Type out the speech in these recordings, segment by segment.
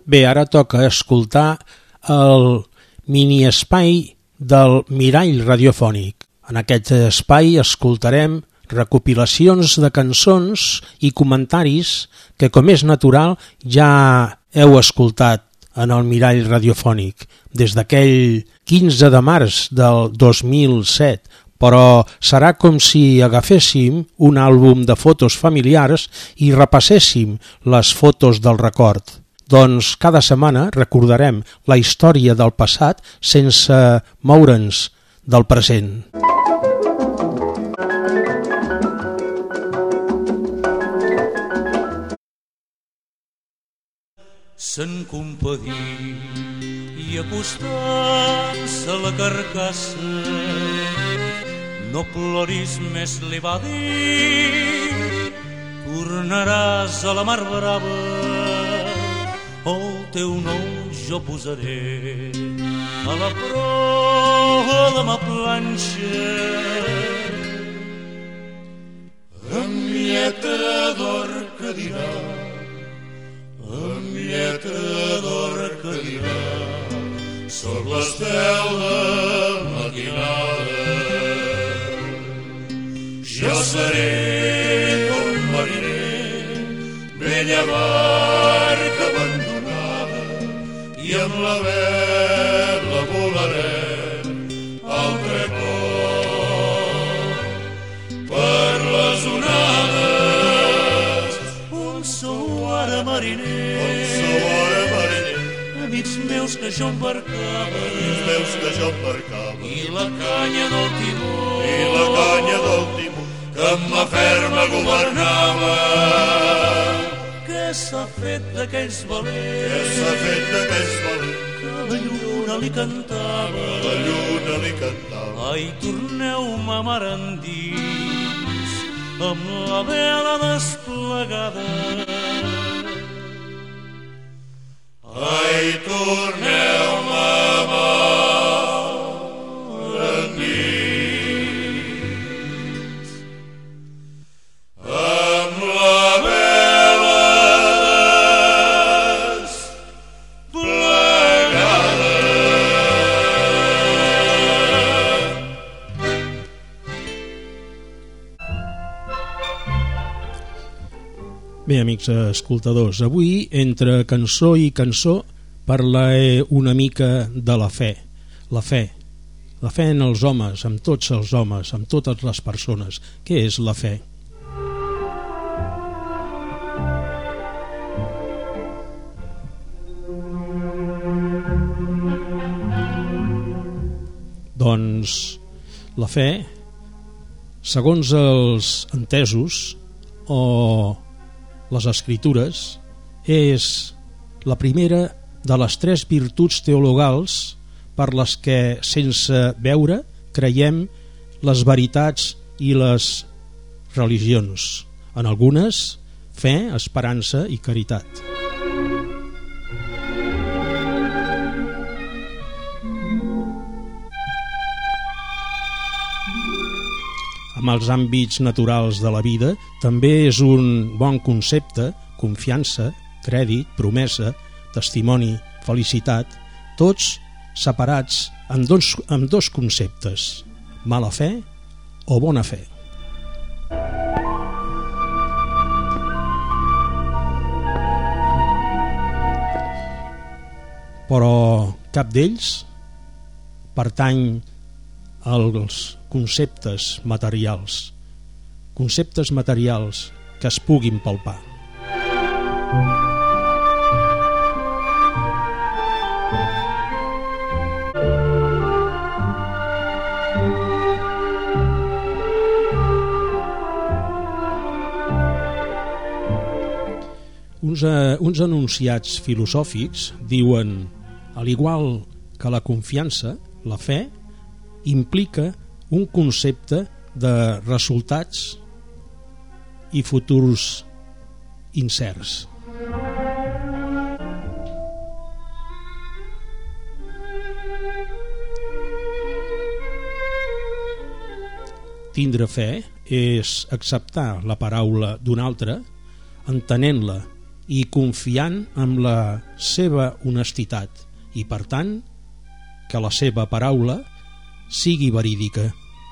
Bé, ara toca escoltar el mini-espai del Mirall Radiofònic. En aquest espai escoltarem recopilacions de cançons i comentaris que, com és natural, ja heu escoltat en el Mirall Radiofònic des d'aquell 15 de març del 2007, però serà com si agaféssim un àlbum de fotos familiars i repasséssim les fotos del record. Doncs cada setmana recordarem la història del passat sense moure'ns del present. Se'n compadí i acostant-se a la carcassa, no ploris més, li va dir, tornaràs a la mar brava, el teu nom jo posaré a la proa de ma planxa. Amb lletra d'or que dirà, amb lletra d'or que dirà, soc l'estel de matinada. Jo seré com mariner, vella barca abandonada, i amb la vela volarem al trepor per les onades. On sou ara, mariner? On sou ara, mariner? Amics meus que jo embarcava, amics meus que jo embarcava, i la canya del timó, i la canya del timó, que amb mà ferma governava. Què s'ha fet d'aquells valents? Què s'ha fet d'aquells valents? Que la lluna li cantava, que la lluna li cantava. Ai, torneu-me mar endins, amb la vela desplegada. Ai, torneu-me mar endins, amb la vela desplegada. Bé, amics escoltadors, avui, entre cançó i cançó, parlaré una mica de la fe. La fe en els homes, amb tots els homes, amb totes les persones. Què és la fe? Doncs la fe, segons els entesos o les escritures, és la primera de les 3 virtuts teologals per les que, sense veure, creiem les veritats i les religions. En algunes, fe, esperança i caritat. Amb els àmbits naturals de la vida també és un bon concepte confiança, crèdit, promesa, testimoni, felicitat, tots separats en dos conceptes, mala fe o bona fe. Però cap d'ells pertany als conceptes materials que es puguin palpar. Uns enunciats filosòfics diuen, al igual que la confiança, la fe implica un concepte de resultats i futurs incerts. Tindre fe és acceptar la paraula d'un altre, entenent-la i confiant en la seva honestitat i, per tant, que la seva paraula sigui verídica.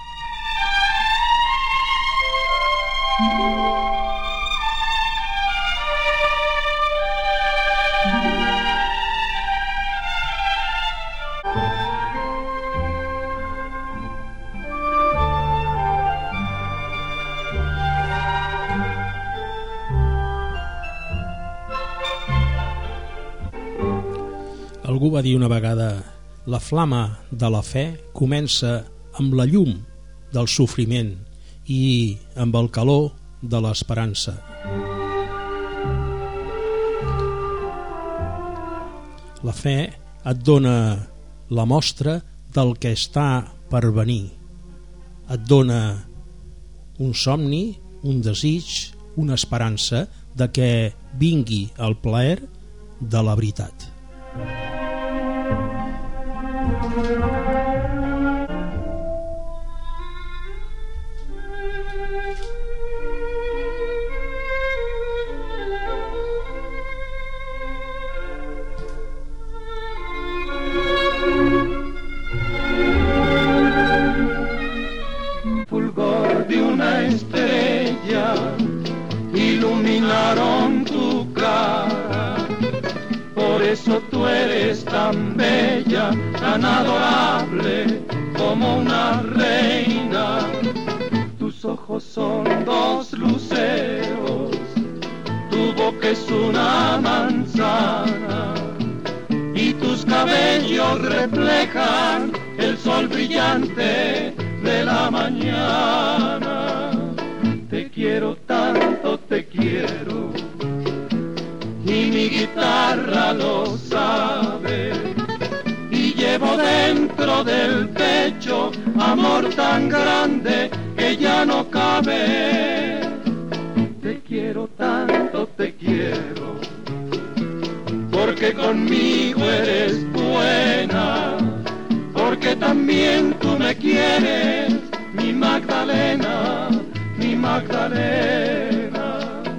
Algú va dir una vegada: la flama de la fe comença amb la llum del sofriment i amb el calor de l'esperança. La fe et dona la mostra del que està per venir. Et dona un somni, un desig, una esperança de que vingui el plaer de la veritat. Fulgor de una estrella iluminaron tu cara. Por eso tú eres tan bella, tan adorable como una reina. Tus ojos son dos luceros, tu boca es una manzana y tus cabellos reflejan el sol brillante de la mañana. Te quiero tanto, te quiero, y mi guitarra lo sabe, y llevo dentro del pecho amor tan grande que ya no cabe. Te quiero tanto, te quiero, porque conmigo eres buena, porque también tú me quieres, mi Magdalena, mi Magdalena.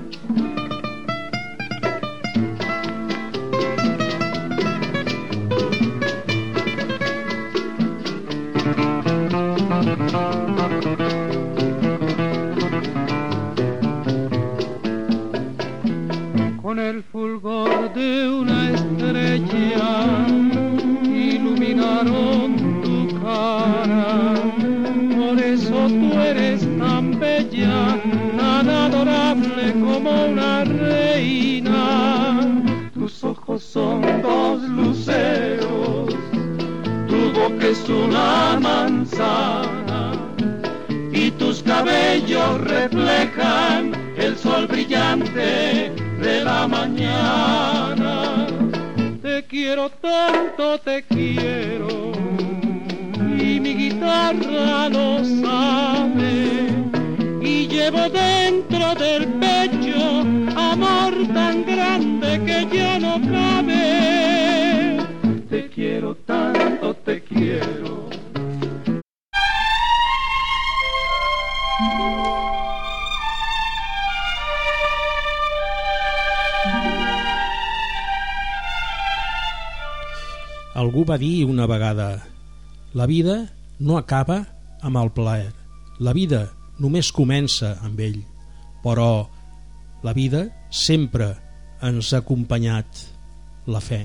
Con el fulgor de una estrella iluminaron tu cara. Por eso tú eres tan bella, tan adorable como una reina. Tus ojos son dos luceros, tu boca es una manzana y tus cabellos reflejan el sol brillante de la mañana. Te quiero tanto, te quiero, y mi guitarra lo sabe, y llevo dentro del pecho amor tan grande que ya no cabe. Te quiero tanto, te quiero. Algú va dir una vegada: la vida no acaba amb el plaer, la vida només comença amb ell, però la vida sempre ens ha acompanyat la fe.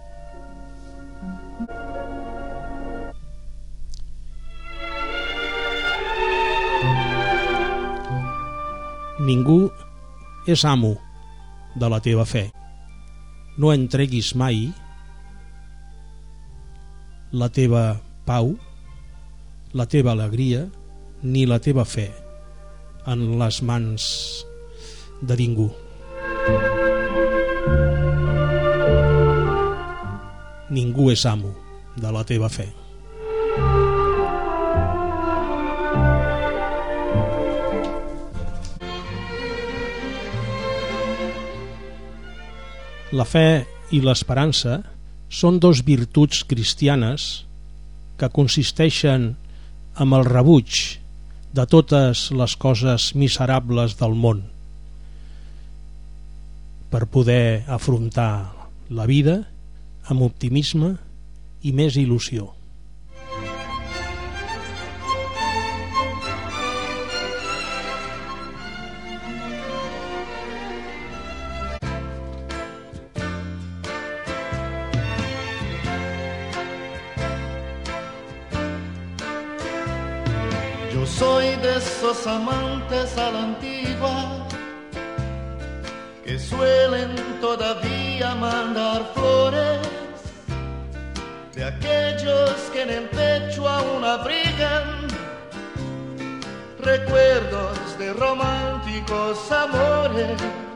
Ningú és amo de la teva fe. No entreguis mai la teva pau, la teva alegria, ni la teva fe en les mans de ningú. Ningú és amo de la teva fe. La fe i l'esperança són dos virtuts cristianes que consisteixen en el rebuig de totes les coses miserables del món. per poder afrontar la vida amb optimisme i més il·lusió. Yo soy de esos amantes a la antigua que suelen todavía mandar flores, de aquellos que en el pecho aún abrigan recuerdos de románticos amores.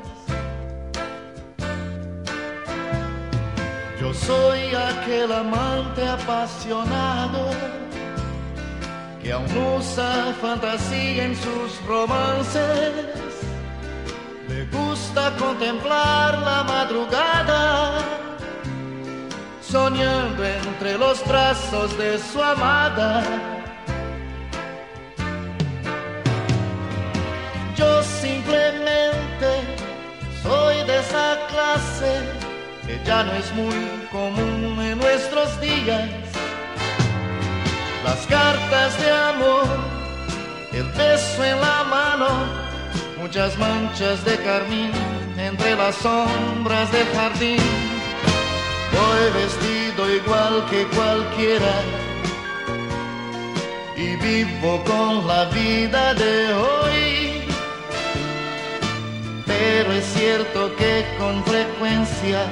Yo soy aquel amante apasionado que aún usa fantasía en sus romances. Le gusta contemplar la madrugada, soñando entre los brazos de su amada. Yo simplemente soy de esa clase que ya no es muy común en nuestros días. Las cartas de amor, el beso en la mano, muchas manchas de carmín entre las sombras del jardín. Voy vestido igual que cualquiera y vivo con la vida de hoy. Pero es cierto que con frecuencia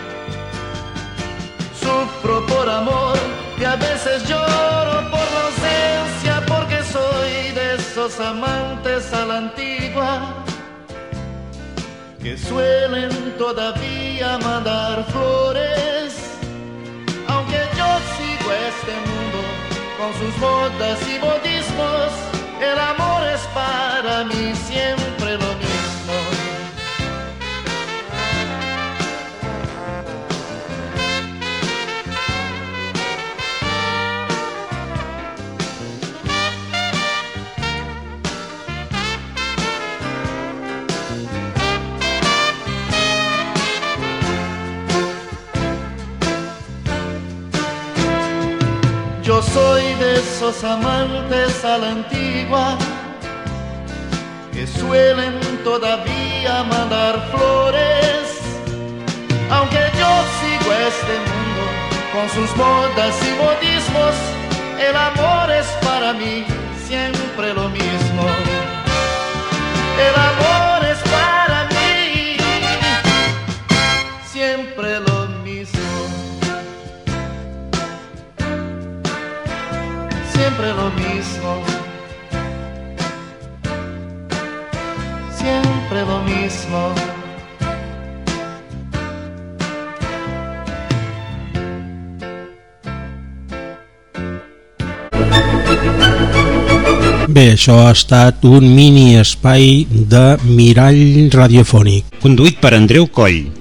sufro por amor, que a veces lloro por la ausencia, porque soy de esos amantes a la antigua que suelen todavía mandar flores. Aunque yo sigo este mundo con sus modas y modismos, el amor es para mí siempre lo mismo. Yo soy de esos amantes a la antigua que suelen todavía mandar flores. Aunque yo sigo este mundo con sus modas y modismos, el amor es para mí siempre lo mismo. El amor es para mí siempre lo mismo. Siempre lo mismo, siempre lo mismo. Bé, això ha estat un mini espai de Mirall Radiofònic. Conduït per Andreu Coll.